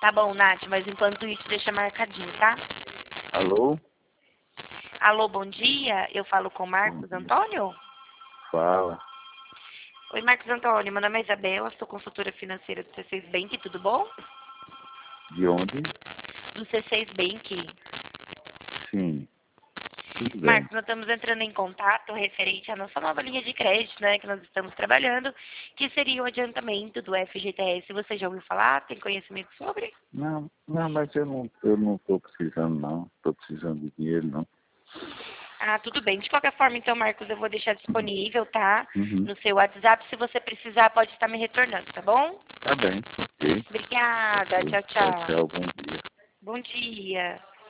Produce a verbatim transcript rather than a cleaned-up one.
Tá bom, Nath, mas enquanto isso, deixa marcadinho, tá? Alô? Alô, bom dia. Eu falo com Bom Marcos dia. Antônio? Fala. Oi, Marcos Antônio. Meu nome é Isabela, sou consultora financeira do C seis Bank, tudo bom? De onde? Do C seis Bank. Sim. Tudo bem. Marcos, nós estamos entrando em contato referente à nossa nova linha de crédito, né, que nós estamos trabalhando, que seria o adiantamento do F G T S. Você já ouviu falar? Tem conhecimento sobre? Não, não, mas eu não, eu não tô precisando não. Tô precisando de dinheiro não. Ah, tudo bem. De qualquer forma, então, Marcos, eu vou deixar disponível, tá? Uhum. No seu WhatsApp. Se você precisar, pode estar me retornando, tá bom? Tá bem, ok. Obrigada. Ok. Tchau, Tchau, tchau. tchau, bom dia. Bom dia.